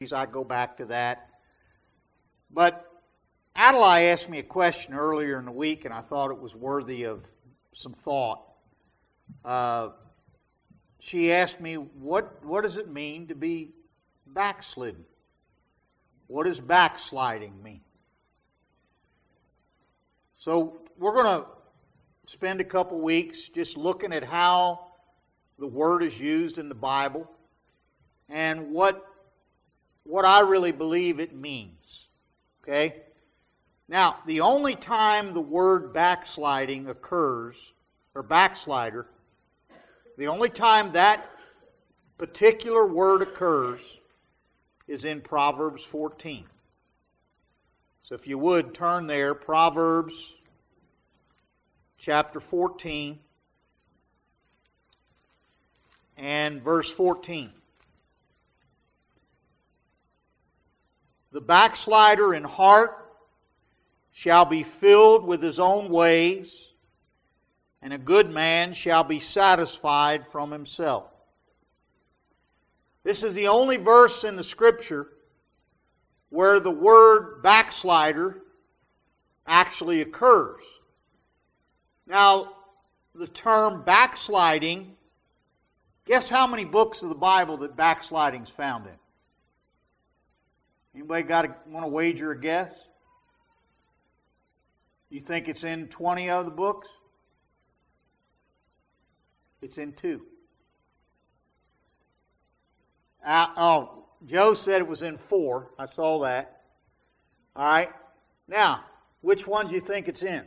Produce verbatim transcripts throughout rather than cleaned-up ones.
I go back to that. But Adelaide asked me a question earlier in the week, and I thought it was worthy of some thought. Uh, she asked me, what, what does it mean to be backslidden? What does backsliding mean? So we're going to spend a couple weeks just looking at how the word is used in the Bible and what what I really believe it means. Okay? Now, the only time the word backsliding occurs, or backslider, the only time that particular word occurs is in Proverbs fourteen. So if you would, turn there, Proverbs chapter fourteen and verse fourteen. The backslider in heart shall be filled with his own ways, and a good man shall be satisfied from himself. This is the only verse in the Scripture where the word backslider actually occurs. Now, the term backsliding, guess how many books of the Bible that backsliding is found in? Anybody got to want to wager a guess? You think it's in twenty of the books? It's in two. Uh, oh, Joe said it was in four. I saw that. All right. Now, which ones do you think it's in?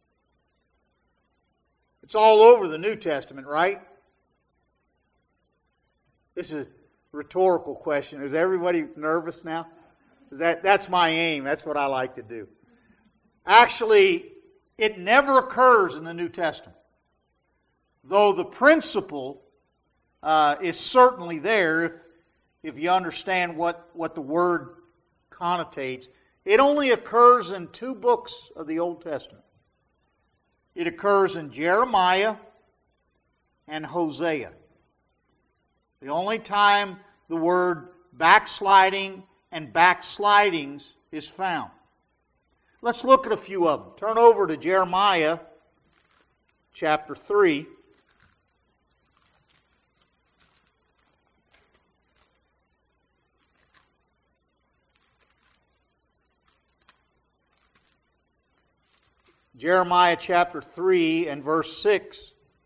It's all over the New Testament, right? This is a rhetorical question. Is everybody nervous now? That, that's my aim. That's what I like to do. Actually, it never occurs in the New Testament. Though the principle uh, is certainly there if, if you understand what, what the word connotates. It only occurs in two books of the Old Testament. It occurs in Jeremiah and Hosea. The only time the word backsliding and backslidings is found. Let's look at a few of them. Turn over to Jeremiah chapter three. Jeremiah chapter three and verse six.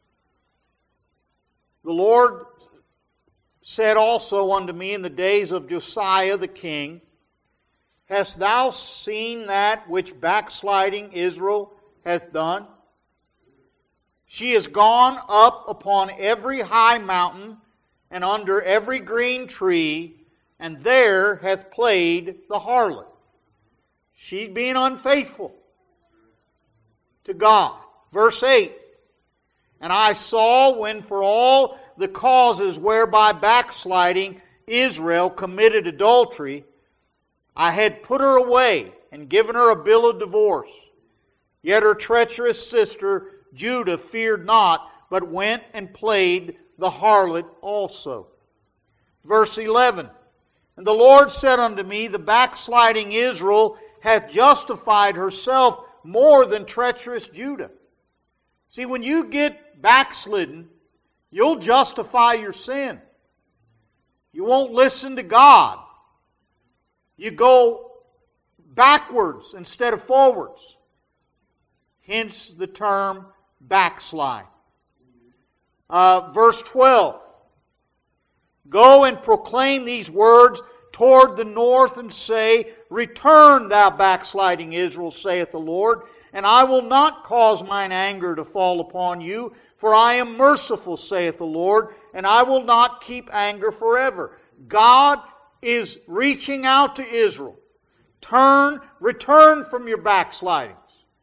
The Lord said also unto me in the days of Josiah the king, Hast thou seen that which backsliding Israel hath done? She is gone up upon every high mountain and under every green tree, and there hath played the harlot. She's being unfaithful to God. Verse eight. And I saw when for all the causes whereby backsliding Israel committed adultery, I had put her away and given her a bill of divorce. Yet her treacherous sister Judah feared not, but went and played the harlot also. Verse eleven. And the Lord said unto me, The backsliding Israel hath justified herself more than treacherous Judah. See, when you get backslidden, you'll justify your sin. You won't listen to God. You go backwards instead of forwards. Hence the term backslide. Uh, verse twelve. Go and proclaim these words toward the north and say, Return, thou backsliding Israel, saith the Lord, and I will not cause mine anger to fall upon you, for I am merciful, saith the Lord, and I will not keep anger forever. God is reaching out to Israel. Turn, return from your backslidings.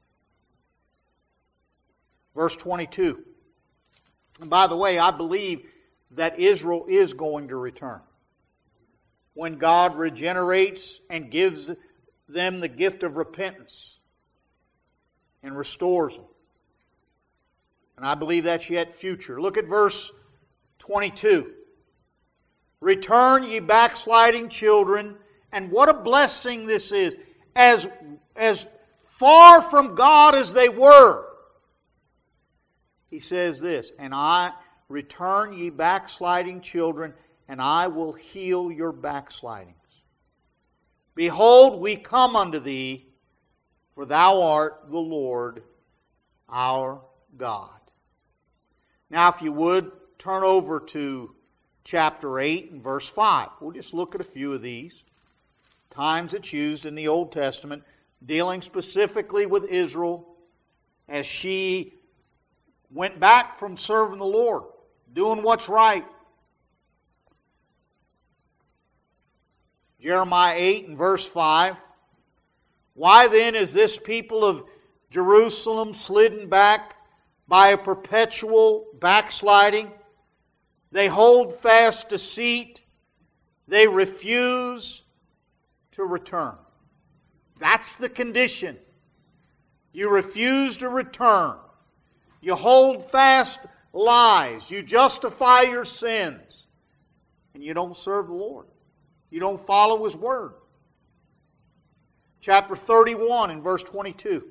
Verse twenty-two. And by the way, I believe that Israel is going to return. When God regenerates and gives them the gift of repentance and restores them. And I believe that's yet future. Look at verse twenty-two. Return, ye backsliding children. And what a blessing this is. As, as far from God as they were, he says this, and I return, ye backsliding children, and I will heal your backslidings. Behold, we come unto thee, for thou art the Lord our God. Now, if you would, turn over to chapter eight and verse five. We'll just look at a few of these. Times it's used in the Old Testament, dealing specifically with Israel as she went back from serving the Lord, doing what's right. Jeremiah eight and verse five. Why then is this people of Jerusalem slidden back by a perpetual backsliding? They hold fast deceit. They refuse to return. That's the condition. You refuse to return. You hold fast lies. You justify your sins. And you don't serve the Lord. You don't follow His Word. Chapter thirty-one and verse twenty-two.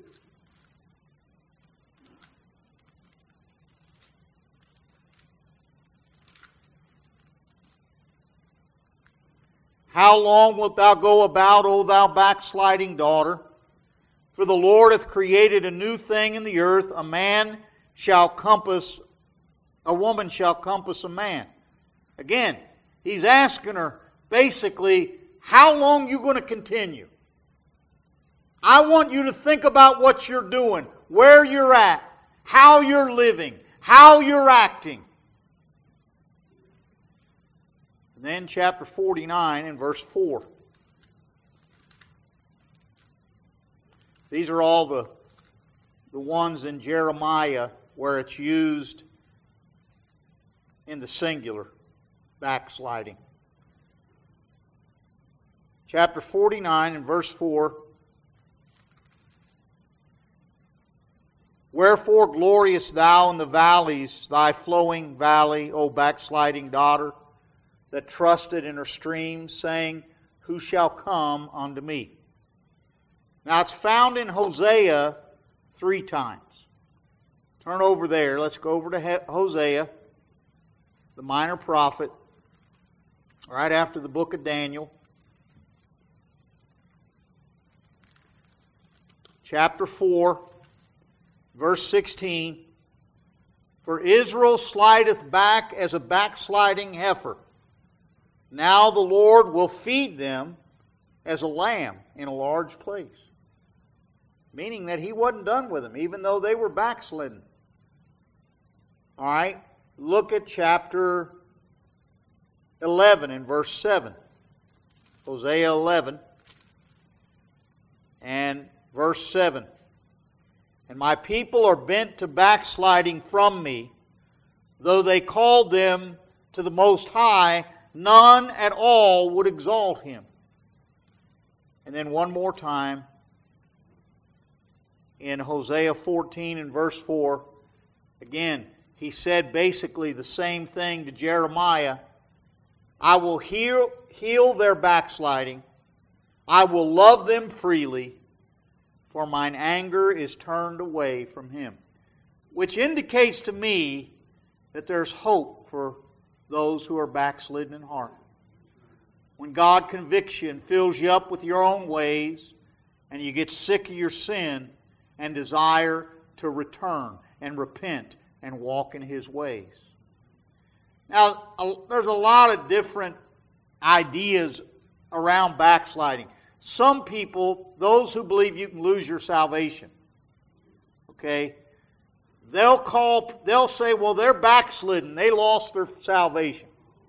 How long wilt thou go about, O thou backsliding daughter? For the Lord hath created a new thing in the earth. A man shall compass, a woman shall compass a man. Again, he's asking her, basically, how long are you going to continue? I want you to think about what you're doing, where you're at, how you're living, how you're acting. And then chapter forty-nine and verse four. These are all the, the ones in Jeremiah where it's used in the singular, backsliding. Chapter forty-nine and verse four. Wherefore gloriest thou in the valleys, thy flowing valley, O backsliding daughter, that trusted in her streams, saying, Who shall come unto me? Now it's found in Hosea three times. Turn over there. Let's go over to Hosea, the minor prophet, right after the book of Daniel. Chapter four, verse sixteen. For Israel slideth back as a backsliding heifer. Now the Lord will feed them as a lamb in a large place. Meaning that He wasn't done with them, even though they were backslidden. All right, look at chapter eleven and verse seven. Hosea eleven and verse seven. And my people are bent to backsliding from me, though they called them to the Most High, none at all would exalt Him. And then one more time, in Hosea fourteen and verse four, again, he said basically the same thing to Jeremiah. I will heal, heal their backsliding. I will love them freely, for mine anger is turned away from him. Which indicates to me that there's hope for those who are backslidden in heart. When God convicts you and fills you up with your own ways, and you get sick of your sin and desire to return and repent and walk in His ways. Now, there's a lot of different ideas around backsliding. Some people, those who believe you can lose your salvation, okay, they'll call, they'll say, well, they're backslidden. They lost their salvation.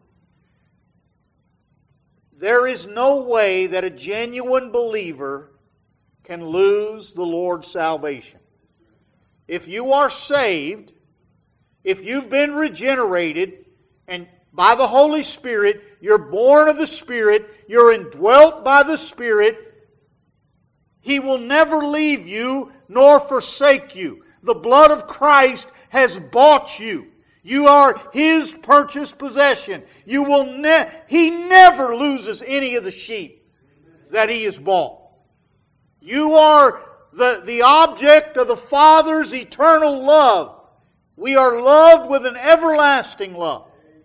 There is no way that a genuine believer can lose the Lord's salvation. If you are saved, if you've been regenerated, and by the Holy Spirit, you're born of the Spirit, you're indwelt by the Spirit, He will never leave you nor forsake you. The blood of Christ has bought you. You are His purchased possession. You will ne- He never loses any of the sheep that He has bought. You are the, the object of the Father's eternal love. We are loved with an everlasting love.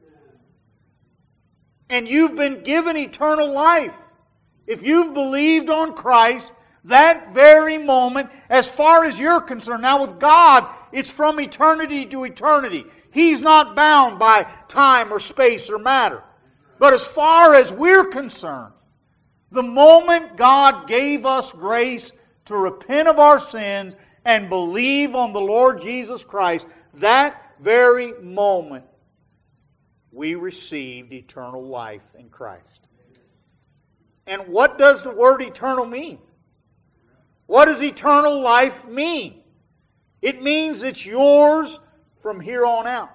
And you've been given eternal life. If you've believed on Christ, that very moment, as far as you're concerned, now with God, it's from eternity to eternity. He's not bound by time or space or matter. But as far as we're concerned, the moment God gave us grace to repent of our sins and believe on the Lord Jesus Christ, that very moment we received eternal life in Christ. And what does the word eternal mean? What does eternal life mean? It means it's yours from here on out.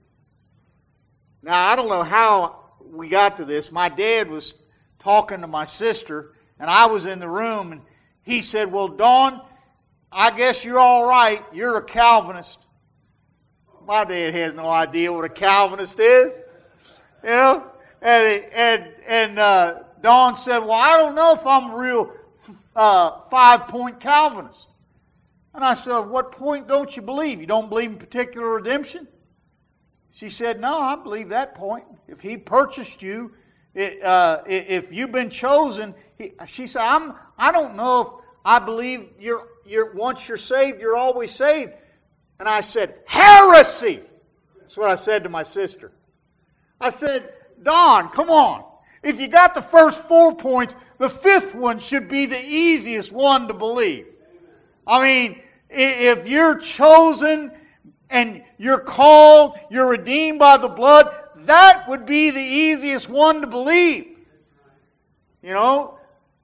Now, I don't know how we got to this. My dad was talking to my sister, and I was in the room, and he said, well, Dawn, I guess you're all right. You're a Calvinist. My dad has no idea what a Calvinist is. You know? And, and, and uh, Dawn said, well, I don't know if I'm a real uh, five-point Calvinist. And I said, what point don't you believe? You don't believe in particular redemption? She said, no, I believe that point. If He purchased you, it, uh, if you've been chosen, he, she said, I'm, I don't know if I believe you're, you're once you're saved, you're always saved. And I said, heresy! That's what I said to my sister. I said, Dawn, come on. If you got the first four points, the fifth one should be the easiest one to believe. I mean, if you're chosen and you're called, you're redeemed by the blood, that would be the easiest one to believe. You know,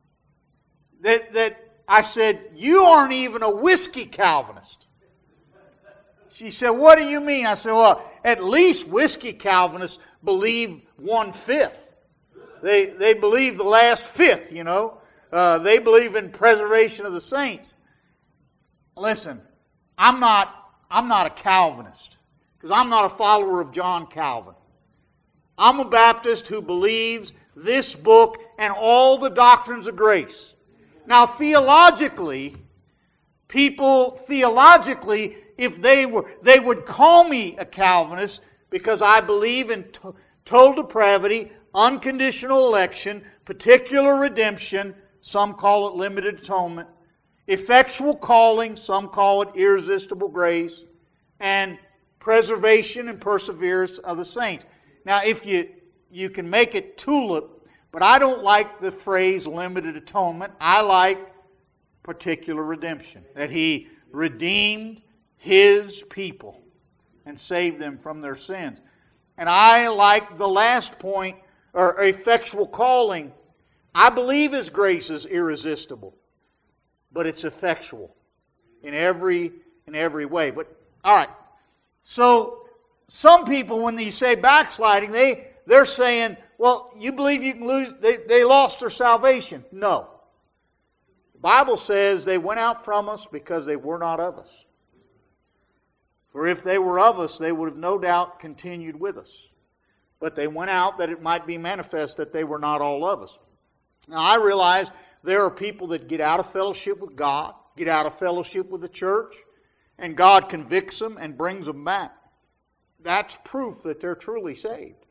that that I said, you aren't even a whiskey Calvinist. She said, what do you mean? I said, well, at least whiskey Calvinists believe one-fifth. They, they believe the last fifth, you know. Uh, they believe in preservation of the saints. Listen, I'm not, I'm not a Calvinist because I'm not a follower of John Calvin. I'm a Baptist who believes this book and all the doctrines of grace. Now, theologically, people, theologically, if they were, they would call me a Calvinist because I believe in to- total depravity, unconditional election, particular redemption, some call it limited atonement, effectual calling, some call it irresistible grace, and preservation and perseverance of the saints. Now, if you, you can make it tulip, but I don't like the phrase limited atonement. I like particular redemption, that He redeemed His people and saved them from their sins. And I like the last point, or effectual calling. I believe His grace is irresistible, but it's effectual in every in every way. But all right, so some people, when they say backsliding, they they're saying, well, you believe you can lose? They they lost their salvation. No, the Bible says they went out from us because they were not of us. For if they were of us, they would have no doubt continued with us. But they went out that it might be manifest that they were not all of us. Now, I realize there are people that get out of fellowship with God, get out of fellowship with the church, and God convicts them and brings them back. That's proof that they're truly saved.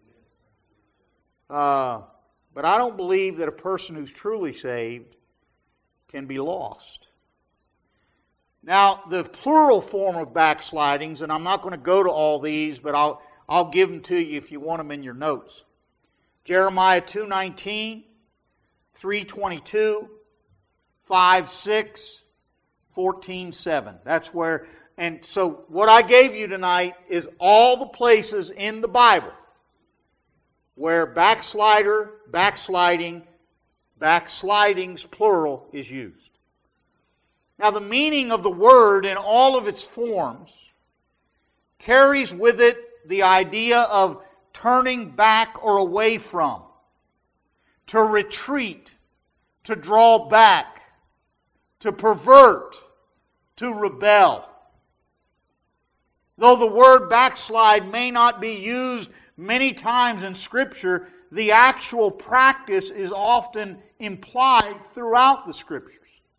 Uh, but I don't believe that a person who's truly saved can be lost. Now, the plural form of backslidings, and I'm not going to go to all these, but I'll I'll give them to you if you want them in your notes. Jeremiah two nineteen, three twenty-two, five six, fourteen seven. That's where, and so what I gave you tonight is all the places in the Bible where backslider, backsliding, backslidings, plural, is used. Now, the meaning of the word in all of its forms carries with it the idea of turning back or away from, to retreat, to draw back, to pervert, to rebel. Though the word backslide may not be used many times in Scripture, the actual practice is often implied throughout the Scriptures.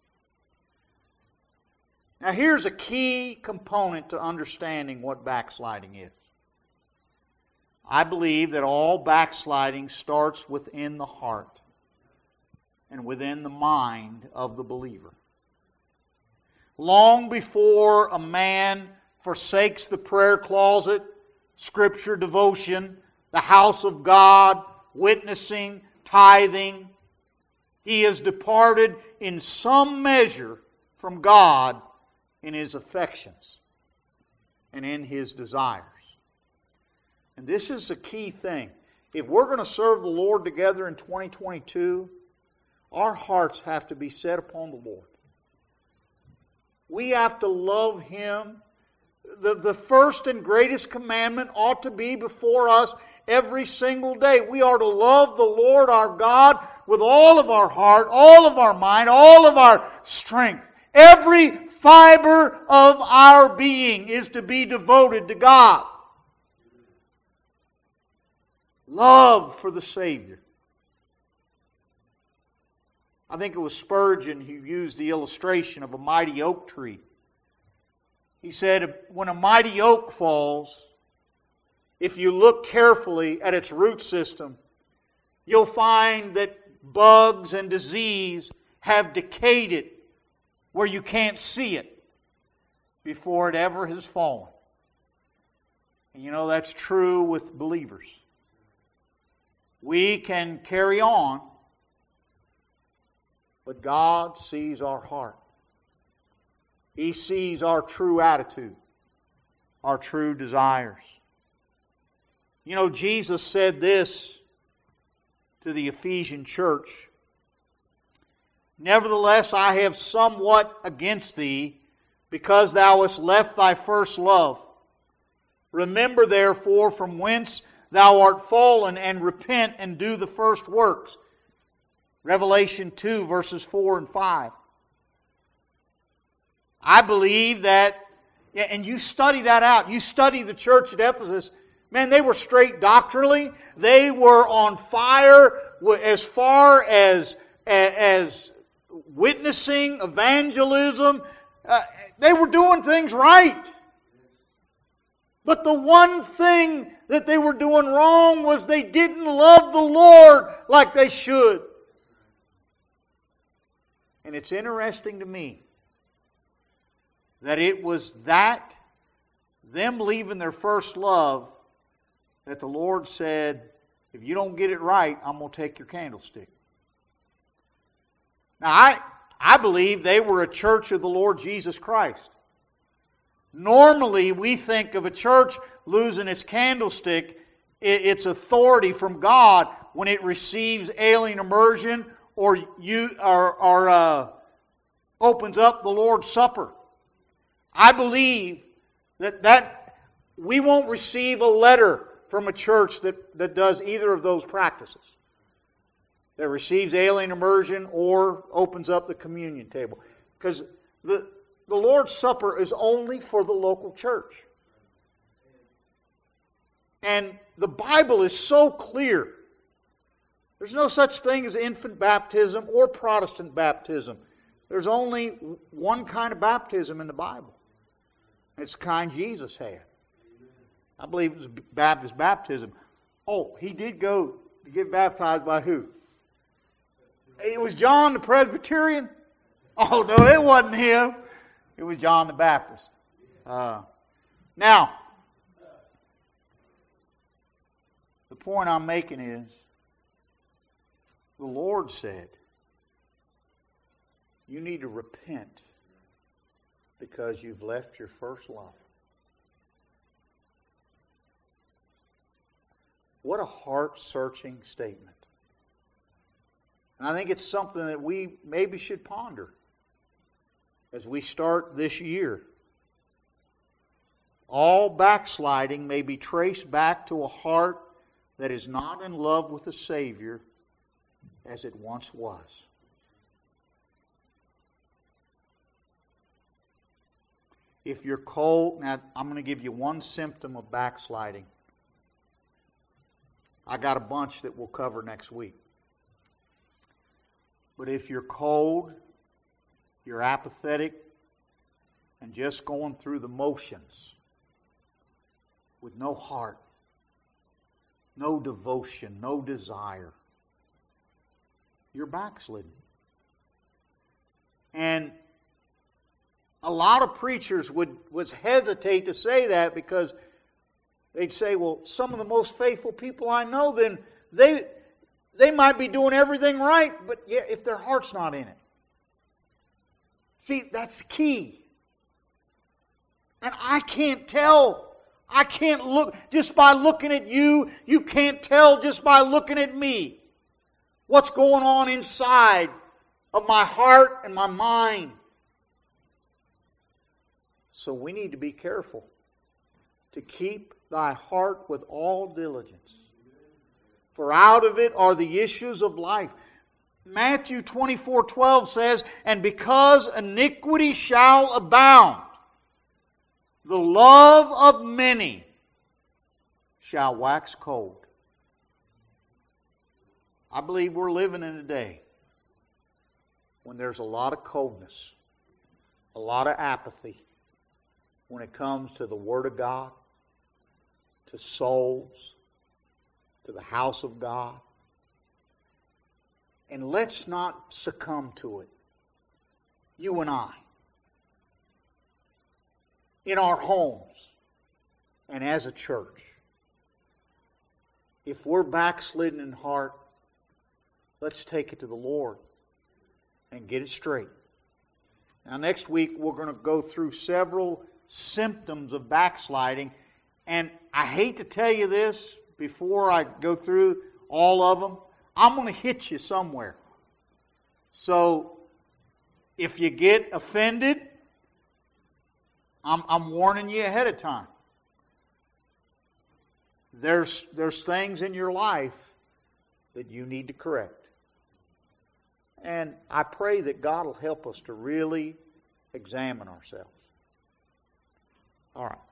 Now here's a key component to understanding what backsliding is. I believe that all backsliding starts within the heart and within the mind of the believer. Long before a man forsakes the prayer closet, Scripture devotion, the house of God, witnessing, tithing, he has departed in some measure from God in his affections and in his desires. And this is a key thing. If we're going to serve the Lord together in twenty twenty-two, our hearts have to be set upon the Lord. We have to love Him. The, the first and greatest commandment ought to be before us every single day. We are to love the Lord our God with all of our heart, all of our mind, all of our strength. Every fiber of our being is to be devoted to God. Love for the Savior. I think it was Spurgeon who used the illustration of a mighty oak tree. He said, when a mighty oak falls, if you look carefully at its root system, you'll find that bugs and disease have decayed it where you can't see it before it ever has fallen. And you know, that's true with believers. We can carry on, but God sees our heart. He sees our true attitude, our true desires. You know, Jesus said this to the Ephesian church. Nevertheless, I have somewhat against thee, because thou hast left thy first love. Remember therefore from whence thou art fallen, and repent and do the first works. Revelation two, verses four and five. I believe that, and you study that out. You study the church at Ephesus. Man, they were straight doctrinally. They were on fire as far as, as witnessing, evangelism. Uh, they were doing things right. But the one thing that they were doing wrong was they didn't love the Lord like they should. And it's interesting to me that it was that, them leaving their first love, that the Lord said, if you don't get it right, I'm going to take your candlestick. Now, I, I believe they were a church of the Lord Jesus Christ. Normally, we think of a church losing its candlestick, its authority from God, when it receives alien immersion or, you, or, or uh, opens up the Lord's Supper. I believe that, that we won't receive a letter from a church that, that does either of those practices. That receives alien immersion or opens up the communion table. Because the, the Lord's Supper is only for the local church. And the Bible is so clear. There's no such thing as infant baptism or Protestant baptism. There's only one kind of baptism in the Bible. It's the kind Jesus had. I believe it was Baptist baptism. Oh, he did go to get baptized by who? It was John the Presbyterian? Oh, no, it wasn't him. It was John the Baptist. Uh, now, the point I'm making is, the Lord said, you need to repent because you've left your first love. What a heart-searching statement. And I think it's something that we maybe should ponder as we start this year. All backsliding may be traced back to a heart that is not in love with the Savior as it once was. If you're cold, now I'm going to give you one symptom of backsliding. I got a bunch that we'll cover next week. But if you're cold, you're apathetic, and just going through the motions with no heart, no devotion, no desire, you're backslidden. And a lot of preachers would, would hesitate to say that because they'd say, well, some of the most faithful people I know, then they, they might be doing everything right, but yeah, if their heart's not in it. See, that's key. And I can't tell. I can't look, just by looking at you, you can't tell just by looking at me what's going on inside of my heart and my mind. So we need to be careful to keep thy heart with all diligence. For out of it are the issues of life. Matthew twenty-four twelve says, and because iniquity shall abound, the love of many shall wax cold. I believe we're living in a day when there's a lot of coldness, a lot of apathy when it comes to the Word of God, to souls, to the house of God. And let's not succumb to it. You and I. In our homes and as a church. If we're backslidden in heart, let's take it to the Lord and get it straight. Now next week we're going to go through several symptoms of backsliding. And I hate to tell you this before I go through all of them. I'm going to hit you somewhere. So if you get offended, I'm, I'm warning you ahead of time. There's, there's things in your life that you need to correct. And I pray that God will help us to really examine ourselves. All right.